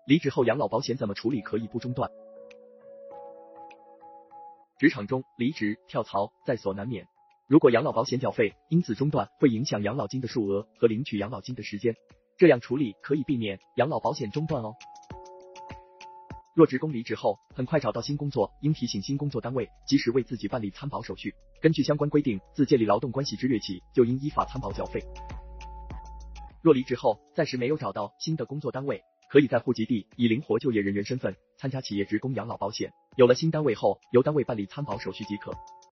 离职后养老保险怎么处理可以不中断？职场中离职、跳槽在所难免，如果养老保险缴费因此中断，会影响养老金的数额和领取养老金的时间，这样处理可以避免养老保险中断哦。若职工离职后很快找到新工作，应提醒新工作单位及时为自己办理参保手续，根据相关规定，自建立劳动关系之日起就应依法参保缴费。若离职后暂时没有找到新的工作单位，可以在户籍地以灵活就业人员身份参加企业职工养老保险，有了新单位后由单位办理参保手续即可。